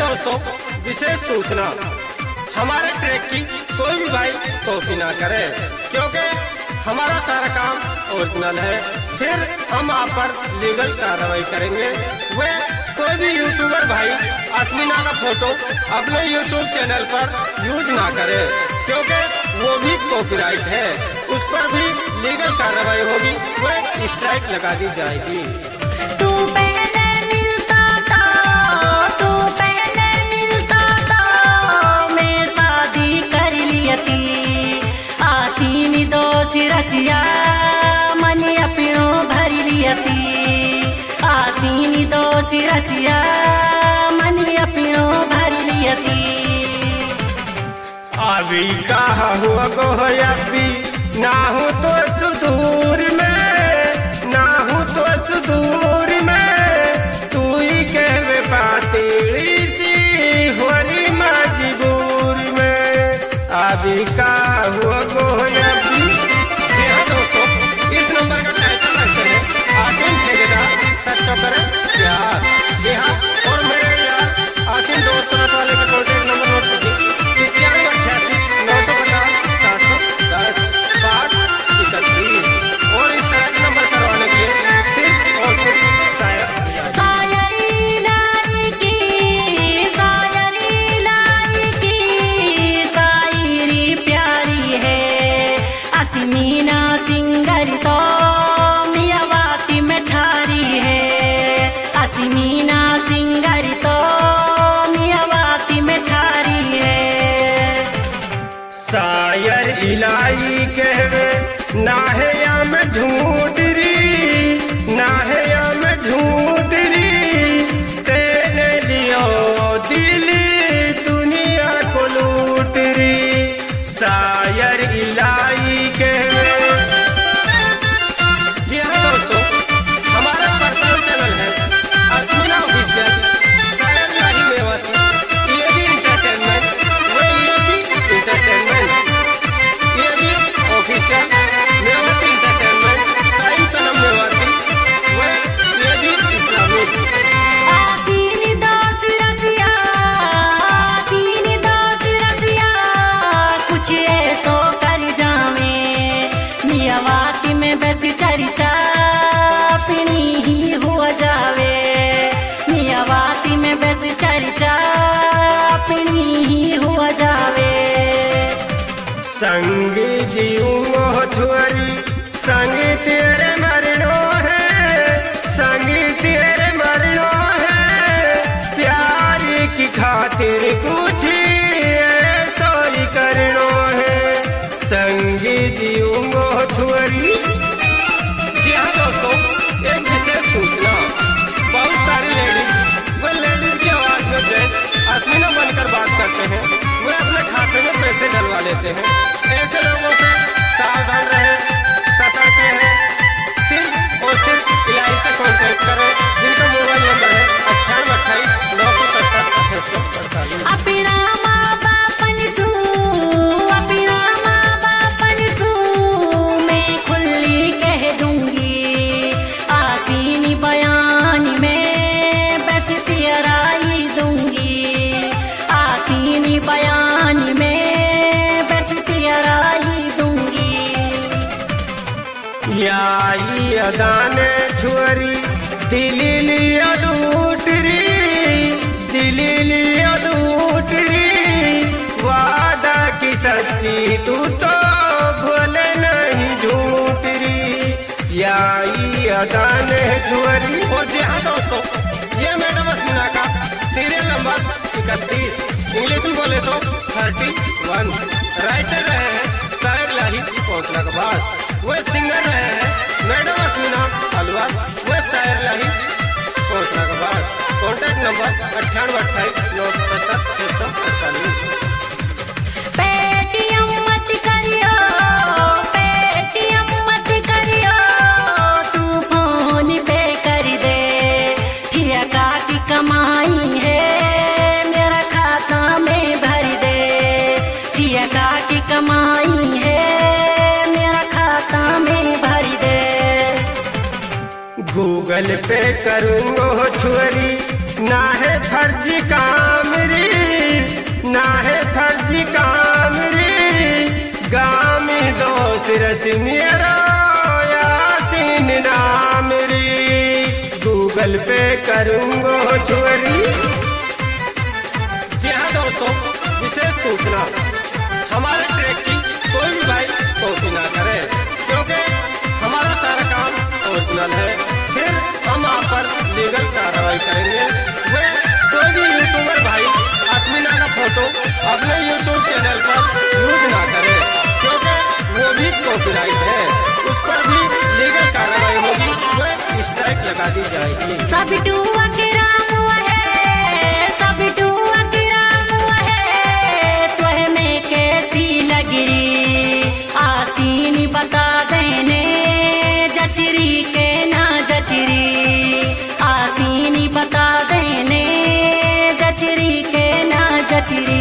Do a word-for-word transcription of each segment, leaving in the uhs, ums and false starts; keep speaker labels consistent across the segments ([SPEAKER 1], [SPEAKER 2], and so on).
[SPEAKER 1] दोस्तों, विशेष सूचना, हमारे ट्रैक की कोई भी भाई कॉपी ना करे, क्योंकि हमारा सारा काम ओरिजिनल है। फिर हम आप पर लीगल कार्रवाई करेंगे। वे कोई भी यूट्यूबर भाई अस्मिना का फोटो अपने यूट्यूब चैनल पर यूज ना करे, क्योंकि वो भी कॉपीराइट है, उस पर भी लीगल कार्रवाई होगी, वह स्ट्राइक लगा दी जाएगी।
[SPEAKER 2] तू पहले मिलता था, तू पहले मिलता था, मैं शादी कर लियती, आसीनी दोष रसिया मन अपनों भर लियती, आसीनी दोष रसिया मन अपनों भर लियती।
[SPEAKER 1] अभी कहा हुआ गोहयाबी ना हो तो सुदूर में, ना हो तो सुदूर में, तू ही कहवे पातेड़ी सी होरी मजबूर में। अभी कहा हुआ गोहयाबी। जी हाँ दोस्तों, इस नंबर का टाइटल ऐसे है, आसिम ठेकेदार सच्चा करे प्यार। जी हाँ, और मेरे यार आसिम दोस्त वाले के कॉन्टेक्ट नंबर नोट कीजिए, इक्यानवे अट्ठासी नौ सौ पचास सात सौ दस पाँच इकतीस। और इस तरह के नंबर करवाने के लिए सिर्फ और सिर्फ शायर
[SPEAKER 2] शायरी लाई की, शायरी लाई की, शायरी प्यारी है, अस्मिना सिंगर तो मियावाती में छारी है, अस्मिना सिंगर तो मियावाती में छारी है।
[SPEAKER 1] शायर इलाई कहवे ना है या मैं झूठरी, ना है या मैं झूठरी, तेरे लियो दिली दुनिया को लूट री। शायर इलाई कहवे। जी हाँ दोस्तों, हमारा पर्सनल चैनल है अस्मिना ऑफिशियल, शायर इलाही मेवाती, ये भी इंटरटेनमेंट, वो ये भी इंटरटेनमेंट, ये भी ऑफिशियल मेवाती इंटरटेनमेंट, साइम सनम मेवाती, वो ये भी इस्लामिक।
[SPEAKER 2] आसीनी दास रसिया, आसीनी दास रसिया, कुछ ऐसो कर जावे, मियावाती में बस चर्चा अपनी ही हो जावे, मियावाती में बस चर्चा अपनी ही हो जावे।
[SPEAKER 1] संग जीऊंगो छुअरी, संग तेरे मरनो है, संग तेरे मरनो है, प्यार की खातिर कुछ ऐसा ही करनो है, संग जीऊंगो छुअरी। जी हाँ दोस्तों, एक विशेष सूचना, बहुत सारी लेडीज वे लेडीज की आवाज में जेंट्स अस्मिना बनकर बात करते हैं, वे अपने खाते में पैसे डलवा लेते हैं। ऐसे लोगों से सावधान रहे, सतर्क रहे, सिर्फ और सिर्फ इलाही से कॉन्टेक्ट करें, जिनका मोबाइल नंबर है अट्ठानवे अट्ठाईस नौ सौ सत्तर छह सौ अड़तालीस।
[SPEAKER 2] अपना माँ बापन सू, अपना माँ बापन सू, मैं खुली कह दूंगी, आसीनी बयान में बस तेराई दूंगी, आसीनी बयान में बस तेराई दूंगी।
[SPEAKER 1] याई अदाने छुअरी दिली लिया लूटरी, दिली लिया लूटरी, वादा की सच्ची तू तो भूले नहीं झूठरी। याई अदाने छुअरी। और जी हाँ दोस्तों, ये मैडम अस्मिना का सीरियल नंबर इकतीस, इंग्लिश में बोले तो थर्टी वन। राइटर रहे हैं शायर इलाही पहुंचना के बाद, वे सिंगर रहे हैं मैडम अस्मिना अलवर, वे शायर इलाही पहुंचना के बाद। कॉन्टैक्ट नंबर अट्ठानवे अट्ठाईस नौ सौ सत्तर छह सौ अड़तालीस।
[SPEAKER 2] पेटीएम मत करियो, पेटीएम मत करियो, तू फोन पे कर दे, ठिका की कमाई है मेरा खाता में भर दे, ठिका की कमाई है मेरा खाता में भर दे।
[SPEAKER 1] गूगल पे करूँगो छुअरी, ना है फर्जी काम सिनियरा यासीन नाम री, गूगल पे करूँगो चोरी। जी हाँ दोस्तों, विशेष सूचना, हमारे ट्रैक की कोई भी भाई कॉपी ना करे, क्योंकि हमारा सारा काम ओरिजिनल है। फिर हम आप पर लीगल कार्रवाई करेंगे। वे कोई भी यूट्यूबर भाई अस्मिना का फोटो अपने यूट्यूब चैनल पर यूज ना करे, क्योंकि वो भी कॉपीराइट है, उस पर भी लीगल कार्रवाई होगी, वे स्ट्राइक लगा दी जाएगी।
[SPEAKER 2] सब टुआ के राम है, सब टुआ के राम है, तुह में कैसी लगी आसीन बता देने, जचरी के ना जचरी आसीन बता देने, जचरी के ना जचरी।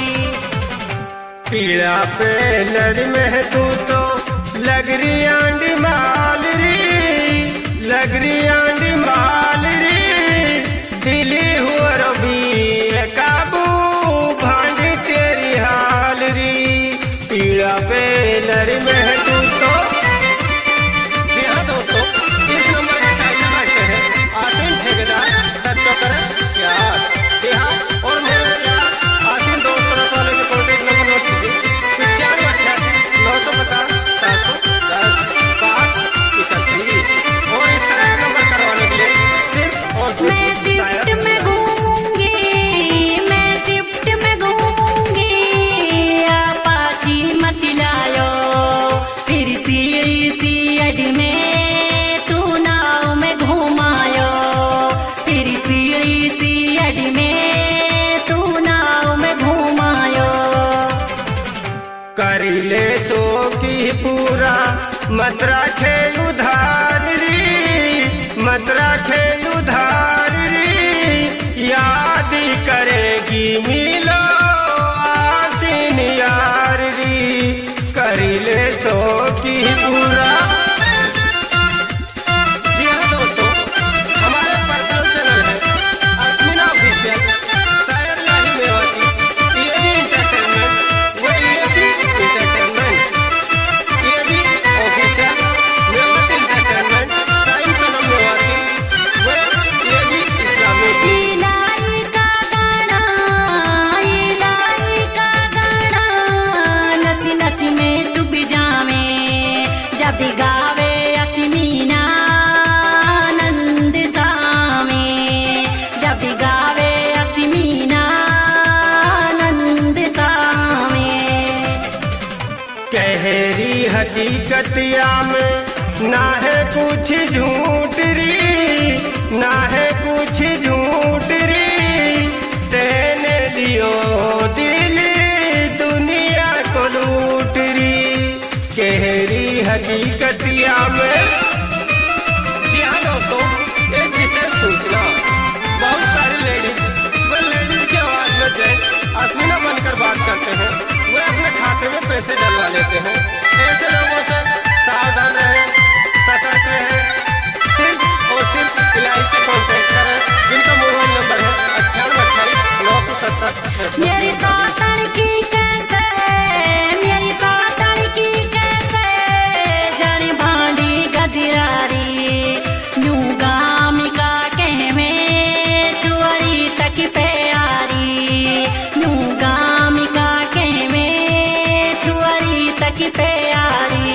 [SPEAKER 1] पीड़ा पे लड़ में तू तो लग रही आंडी माल री, लग रही आंडी माल री, दिली हुआ रबी काबू भांडी तेरी हाल री। पीड़ा पे लड़ में तू तो। जी हाँ दोस्तों, इस नंबर का टाइटल रखते हैं आसीन ठेकेदार सच्चो करे प्यार। जी हाँ, और मेरे प्यार आसीन दोस्त तरफ वाले के कॉन्टेक्ट नंबर नोट कीजिए, पिचानवे अट्ठासी नौ सौ पचास सात सौ दस पाँच इकतीस। और इस तरह नंबर करवाने के लिए सिर्फ और
[SPEAKER 2] मैं शिफ्ट में घूमूंगी, मैं शिफ्ट में घूमूंगी, अपाची मत लायो, फिर सीढ़ी सी अड में तू नाव में घुमायो, फिर सीढ़ी सी अड में तू नाव में घुमायो।
[SPEAKER 1] कर ले सो की पूरा मत रखे उधार री, मत रखे उधार री, याद करेगी मिलो आसीन यार री। कर ले सो की पूरा। जी हाँ दोस्तों, हमारे पर्सनल चैनल है अस्मिना ऑफिशियल, शायर लाही मेवाती, ये भी इंटरटेनमेंट, वो ये भी इंटरटेनमेंट, ये भी ऑफिशियल, मेवाती इंटरटेनमेंट, साइन सनम मेवाती, वो ये भी इस्लामिक।
[SPEAKER 2] इलाई का गाना, इलाई का गाना, नसी नसी में चुभ जावे, जब गावे अस्मिना नंद सामे, जब गावे अस्मिना नंद सामे।
[SPEAKER 1] गहरी हकीकतिया में ना है कुछ झूठ री, ना है कुछ झूठ री, तेने लियो दिल दुनिया को लूट री। गहरी हकीकतिया में। जी हाँ दोस्तों, एक विशेष सूचना, बहुत सारी लेडीज वे लेडीज की आवाज में जेंट्स अस्मिना बनकर बात करते हैं, वे अपने खाते में पैसे डलवा लेते हैं। ऐसे लोगों से सावधान रहें, सतर्क रहें, सिर्फ और सिर्फ इलाही से कॉन्टेक्ट करें, जिनका मोबाइल नंबर है अट्ठानवे अट्ठाईस नौ सौ सत्तर।
[SPEAKER 2] मेरी सातन की कैसे, मेरी सातन की कैसे, जानी भांडी गदिरारी, नू गामिका कह में चुअरी तक प्यारी, नू गामिका कह में चुअरी तक प्यारी।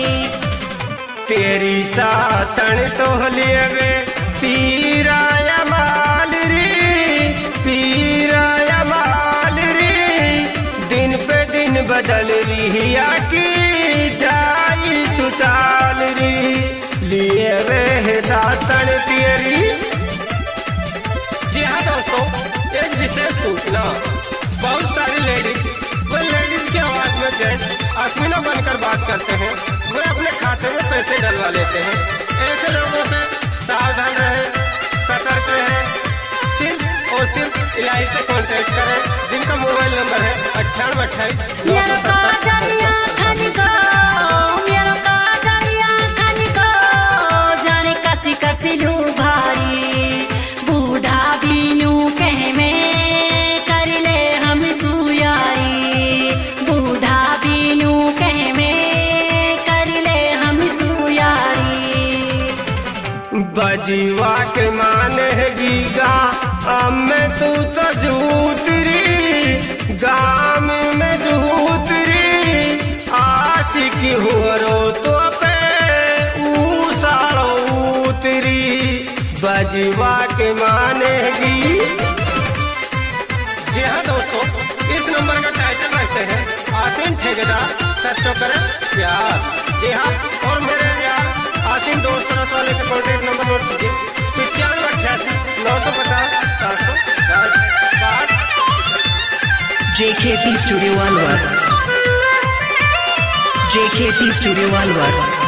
[SPEAKER 1] तेरी सातन तो लेवे पीरा या माल री, पीरा या माल री, दिन पे दिन बदल रही आकी जाई सुचाल री, लिए वे सातन तेरी। जी हाँ दोस्तों, एक विशेष सूचना, बहुत सारी लेडीज वे लेडीज की आवाज में जेंट्स अस्मिना बनकर बात करते हैं, वे अपने खाते में पैसे डलवा लेते हैं। ऐसे लोगों से सावधान रहें, सतर्क रहें, सिर्फ और सिर्फ इलाही से कॉन्टेक्ट करें, जिनका मोबाइल नंबर है अट्ठानवे अट्ठाईस नौ सौ सत्तर।
[SPEAKER 2] कसी कसी लू भारी, बूढ़ा बीनू कह में कर ले हम सुयारी, बूढ़ा बीनू कह में कर
[SPEAKER 1] बजीवा के मानेगी गा में तू तो जूतरी गाम में जूतरी आशिकी हुरो तो पे ऊसाड़ो उतरी बजीवा के मानेगी। जी हाँ दोस्तों, इस नंबर का टाइटल रखते हैं आसिम ठेकेदार सच्चो करे प्यार। जी हाँ, और मेरे यार आसिम दोस्त वाले का कॉन्टेक्ट नंबर नोट कीजिए पिचानवे अट्ठासी नौ सौ पचास सात सौ साठ।
[SPEAKER 3] J K P Studio Alwar. J K P Studio Alwar.